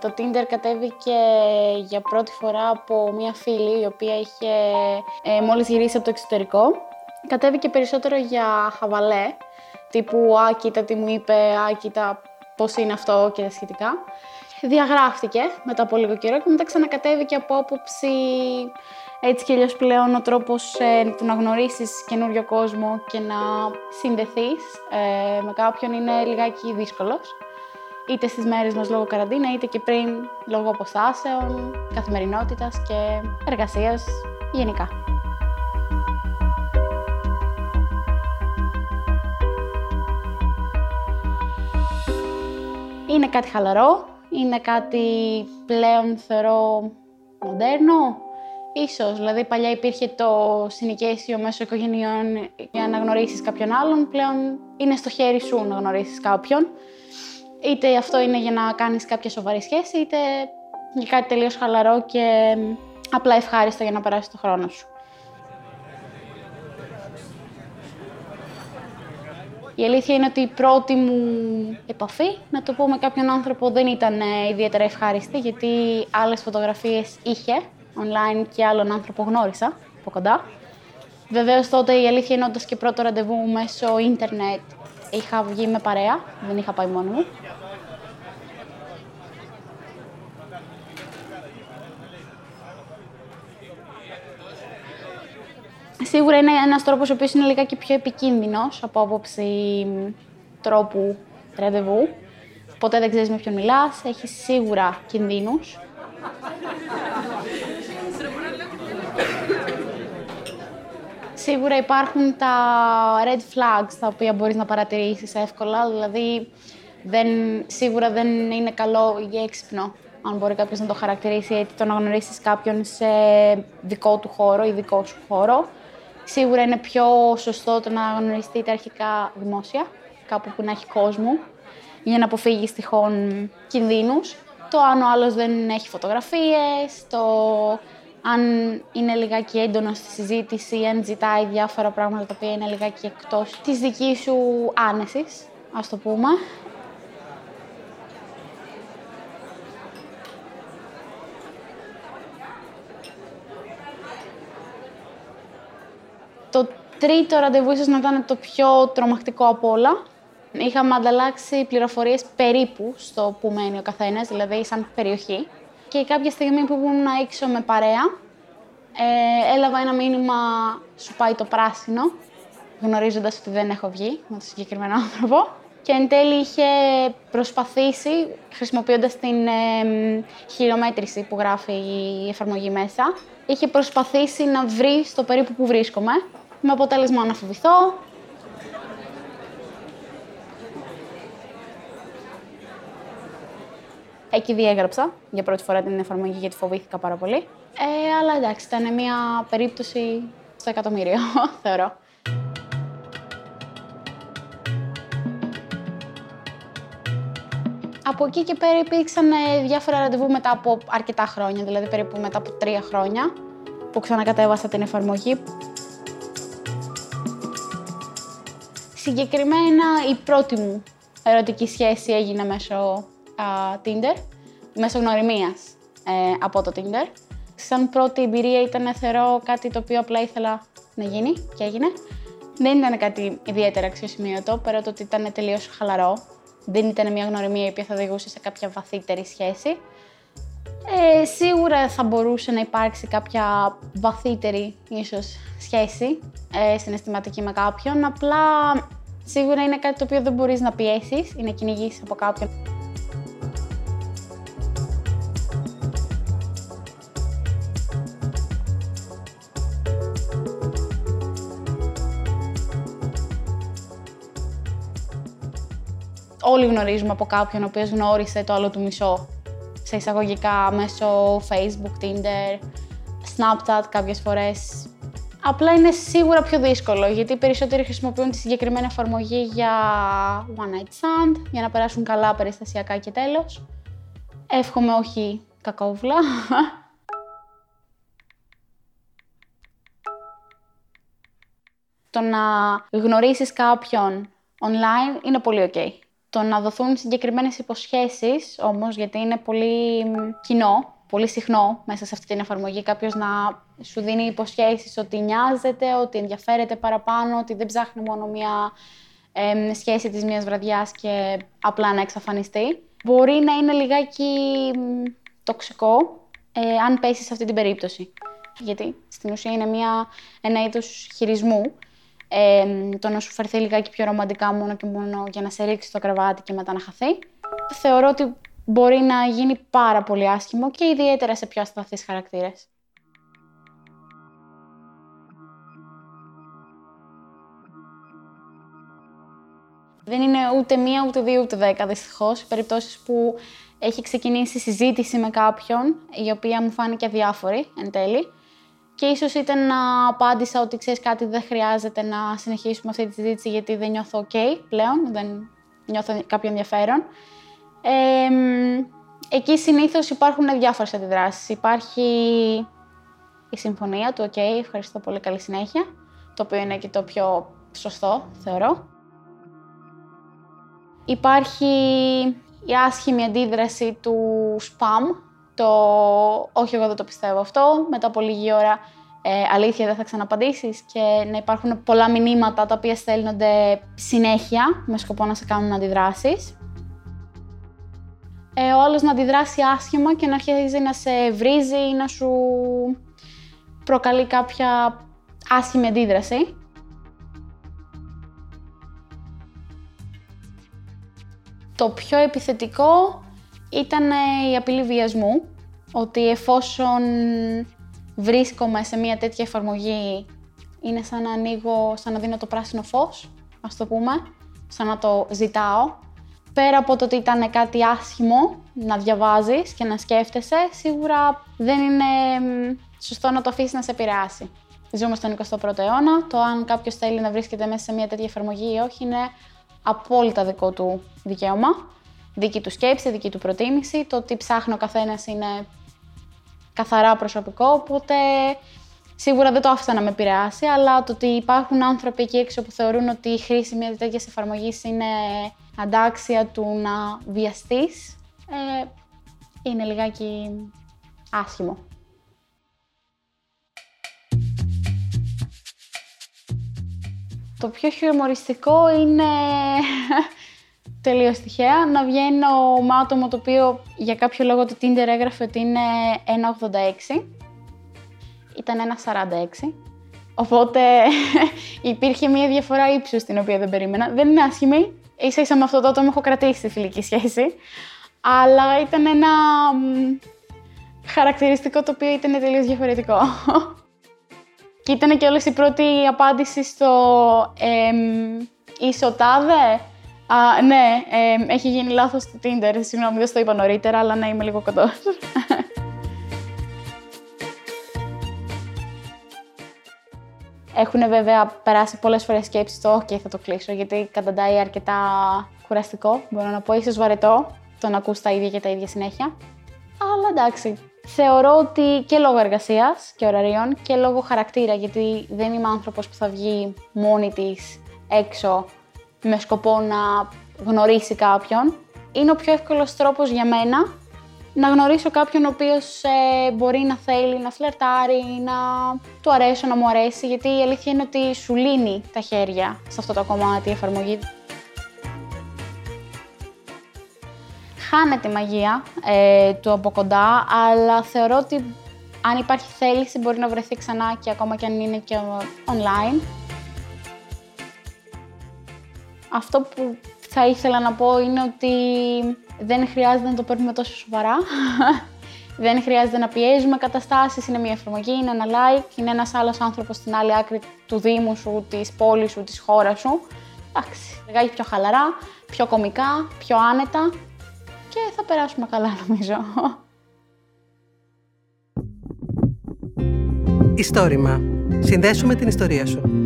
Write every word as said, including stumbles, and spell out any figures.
Το Tinder κατέβηκε για πρώτη φορά από μια φίλη η οποία είχε ε, μόλις γυρίσει από το εξωτερικό. Κατέβηκε περισσότερο για χαβαλέ, τύπου «Α, κοίτα τι μου είπε», «Α, κοίτα πώς είναι αυτό» και σχετικά. Διαγράφτηκε μετά από λίγο καιρό και μετά ξανακατέβηκε από άποψη έτσι κι αλλιώς πλέον ο τρόπος ε, του να γνωρίσεις καινούριο κόσμο και να συνδεθείς ε, με κάποιον είναι λιγάκι δύσκολος. Είτε στις μέρες μας λόγω καραντίνα, είτε και πριν λόγω αποστάσεων, καθημερινότητας και εργασίας γενικά. Είναι κάτι χαλαρό, είναι κάτι πλέον θεωρώ μοντέρνο, ίσως. Δηλαδή παλιά υπήρχε το συνοικέσιο μέσω οικογενειών για να γνωρίσεις κάποιον άλλον, πλέον είναι στο χέρι σου να γνωρίσεις κάποιον. Είτε αυτό είναι για να κάνεις κάποια σοβαρή σχέση, είτε για κάτι τελείως χαλαρό και απλά ευχάριστο για να περάσεις το χρόνο σου. Η αλήθεια είναι ότι η πρώτη μου επαφή, να το πω, με κάποιον άνθρωπο δεν ήταν ιδιαίτερα ευχάριστη, γιατί άλλες φωτογραφίες είχε online και άλλον άνθρωπο γνώρισα από κοντά. Βεβαίως τότε η αλήθεια είναι όντας και πρώτο ραντεβού μέσω ίντερνετ είχα βγει με παρέα, δεν είχα πάει μόνο μου. Σίγουρα είναι ένας τρόπος ο οποίος είναι λιγάκι πιο επικίνδυνος από άποψη τρόπου ραντεβού. Ποτέ δεν ξέρεις με ποιον μιλάς, έχει σίγουρα κινδύνους. Σίγουρα υπάρχουν τα red flags τα οποία μπορείς να παρατηρήσεις εύκολα, δηλαδή δεν, σίγουρα δεν είναι καλό ή έξυπνο, αν μπορεί κάποιος να το χαρακτηρίσει, έτσι το να γνωρίσεις κάποιον σε δικό του χώρο ή δικό σου χώρο. Σίγουρα είναι πιο σωστό το να γνωριστείτε αρχικά δημόσια, κάπου που να έχει κόσμο, για να αποφύγεις τυχόν κινδύνους. Το αν ο άλλος δεν έχει φωτογραφίες, το αν είναι λιγάκι έντονο στη συζήτηση, αν ζητάει διάφορα πράγματα τα οποία είναι λιγάκι εκτός της δικής σου άνεσης, ας το πούμε. Το τρίτο ραντεβού ίσως να ήταν το πιο τρομακτικό απ' όλα. Είχαμε ανταλλάξει πληροφορίες περίπου στο που μένει ο καθένας, δηλαδή σαν περιοχή. Και κάποια στιγμή που ήμουν έξω με παρέα, ε, έλαβα ένα μήνυμα «Σου πάει το πράσινο», γνωρίζοντας ότι δεν έχω βγει με τον συγκεκριμένο άνθρωπο. Και εν τέλει είχε προσπαθήσει, χρησιμοποιώντας την ε, χειρομέτρηση που γράφει η εφαρμογή μέσα, είχε προσπαθήσει να βρει στο περίπου που βρίσκομαι, με αποτέλεσμα να φοβηθώ. Εκεί διέγραψα για πρώτη φορά την εφαρμογή γιατί φοβήθηκα πάρα πολύ. Ε, αλλά εντάξει, ήταν μια περίπτωση στο εκατομμύριο, θεωρώ. Από εκεί και πέρα υπήρξαν διάφορα ραντεβού μετά από αρκετά χρόνια, δηλαδή περίπου μετά από τρία χρόνια, που ξανακατέβασα την εφαρμογή. Συγκεκριμένα η πρώτη μου ερωτική σχέση έγινε μέσω α, Tinder, μέσω γνωριμίας ε, από το Tinder. Σαν πρώτη εμπειρία ήταν, θεωρώ, κάτι το οποίο απλά ήθελα να γίνει και έγινε. Δεν ήταν κάτι ιδιαίτερα αξιοσημείωτο, πέρα το ότι ήταν τελείως χαλαρό. Δεν ήταν μια γνωριμία η οποία θα οδηγούσε σε κάποια βαθύτερη σχέση. Ε, σίγουρα θα μπορούσε να υπάρξει κάποια βαθύτερη ίσως σχέση ε, συναισθηματική με κάποιον. Απλά σίγουρα είναι κάτι το οποίο δεν μπορείς να πιέσεις ή να κυνηγήσεις από κάποιον. Όλοι γνωρίζουμε από κάποιον ο οποίος γνώρισε το άλλο του μισό, σε εισαγωγικά μέσω Facebook, Tinder, Snapchat κάποιες φορές. Απλά είναι σίγουρα πιο δύσκολο, γιατί οι περισσότεροι χρησιμοποιούν τη συγκεκριμένη εφαρμογή για one night stand, για να περάσουν καλά περιστασιακά και τέλος. Εύχομαι όχι κακόβουλα. Το να γνωρίσεις κάποιον online είναι πολύ ok. Το να δοθούν συγκεκριμένες υποσχέσεις όμως, γιατί είναι πολύ κοινό, πολύ συχνό μέσα σε αυτή την εφαρμογή κάποιος να σου δίνει υποσχέσεις ότι νοιάζεται, ότι ενδιαφέρεται παραπάνω, ότι δεν ψάχνει μόνο μια ε, σχέση της μιας βραδιάς και απλά να εξαφανιστεί. Μπορεί να είναι λιγάκι τοξικό ε, αν πέσει σε αυτή την περίπτωση. Γιατί στην ουσία είναι μια, ένα είδος χειρισμού. Ε, το να σου φερθεί λιγάκι πιο ρομαντικά μόνο και μόνο για να σε ρίξει στο κρεβάτι και μετά να χαθεί. Θεωρώ ότι μπορεί να γίνει πάρα πολύ άσχημο και ιδιαίτερα σε πιο ασταθείς χαρακτήρες. Δεν είναι ούτε μία, ούτε δύο, ούτε δέκα δυστυχώς. Οι περιπτώσεις που έχει ξεκινήσει συζήτηση με κάποιον, η οποία μου φάνηκε αδιάφορη εν τέλει. Και ίσως ήταν να απάντησα ότι ξέρεις κάτι, δεν χρειάζεται να συνεχίσουμε αυτή τη συζήτηση γιατί δεν νιώθω ok πλέον, δεν νιώθω κάποιο ενδιαφέρον. Ε, εκεί συνήθως υπάρχουν διάφορες αντιδράσεις. Υπάρχει η συμφωνία του ok, ευχαριστώ πολύ, καλή συνέχεια, το οποίο είναι και το πιο σωστό, θεωρώ. Υπάρχει η άσχημη αντίδραση του spam, το όχι εγώ δεν το πιστεύω αυτό, μετά από λίγη ώρα ε, αλήθεια δεν θα ξαναπαντήσεις και να υπάρχουν πολλά μηνύματα τα οποία στέλνονται συνέχεια με σκοπό να σε κάνουν να αντιδράσεις. Ε, ο άλλος να αντιδράσει άσχημα και να αρχίζει να σε βρίζει ή να σου προκαλεί κάποια άσχημη αντίδραση. Το πιο επιθετικό ήταν η απειλή βιασμού, ότι εφόσον βρίσκομαι σε μια τέτοια εφαρμογή είναι σαν να ανοίγω, σαν να δίνω το πράσινο φως, ας το πούμε, σαν να το ζητάω. Πέρα από το ότι ήταν κάτι άσχημο να διαβάζεις και να σκέφτεσαι, σίγουρα δεν είναι σωστό να το αφήσεις να σε επηρεάσει. Ζούμε στον εικοστό πρώτο αιώνα, το αν κάποιος θέλει να βρίσκεται μέσα σε μια τέτοια εφαρμογή ή όχι είναι απόλυτα δικό του δικαίωμα. Δική του σκέψη, δική του προτίμηση, το τι ψάχνει ο καθένας είναι καθαρά προσωπικό, οπότε σίγουρα δεν το άφησα να με επηρεάσει, αλλά το ότι υπάρχουν άνθρωποι εκεί έξω που θεωρούν ότι η χρήση μιας τέτοιας εφαρμογής είναι αντάξια του να βιαστείς, ε, είναι λιγάκι άσχημο. Το πιο χιουμοριστικό είναι τελείως τυχαία να βγαίνω με άτομο το οποίο για κάποιο λόγο το Tinder έγραφε ότι είναι ένα ογδόντα έξι. Ήταν ένα σαράντα έξι. Οπότε υπήρχε μια διαφορά ύψους την οποία δεν περίμενα. Δεν είναι άσχημη. Ίσα ίσα με αυτό το άτομο έχω κρατήσει τη φιλική σχέση. Αλλά ήταν ένα χαρακτηριστικό το οποίο ήταν τελείως διαφορετικό. Και ήταν και όλες η πρώτη απάντηση στο εμ, είσαι ο τάδε. Α, ναι, ε, έχει γίνει λάθος στο Tinder. Συγγνώμη, δεν στο είπα νωρίτερα, αλλά ναι, είμαι λίγο κοντός. Έχουν βέβαια περάσει πολλές φορές σκέψεις το «OK, θα το κλείσω», γιατί καταντάει αρκετά κουραστικό, μπορώ να πω, ίσως βαρετό, το να ακούς τα ίδια και τα ίδια συνέχεια. Αλλά εντάξει. Θεωρώ ότι και λόγω εργασίας και ωραρίων και λόγω χαρακτήρα, γιατί δεν είμαι άνθρωπος που θα βγει μόνη της έξω με σκοπό να γνωρίσει κάποιον. Είναι ο πιο εύκολος τρόπος για μένα να γνωρίσω κάποιον ο οποίος ε, μπορεί να θέλει να φλερτάρει, να του αρέσω, να μου αρέσει, γιατί η αλήθεια είναι ότι σου λύνει τα χέρια σε αυτό το κομμάτι η εφαρμογή. Χάνεται η μαγεία ε, του από κοντά, αλλά θεωρώ ότι αν υπάρχει θέληση μπορεί να βρεθεί ξανά και ακόμα και αν είναι και online. Αυτό που θα ήθελα να πω είναι ότι δεν χρειάζεται να το παίρνουμε τόσο σοβαρά. Δεν χρειάζεται να πιέζουμε καταστάσεις, είναι μια εφαρμογή, είναι ένα like, είναι ένας άλλος άνθρωπος στην άλλη άκρη του δήμου σου, της πόλης σου, της χώρας σου. Εντάξει, λιγάκι πιο χαλαρά, πιο κωμικά, πιο άνετα και θα περάσουμε καλά νομίζω. Ιστόρημα. Συνδέσου με την ιστορία σου.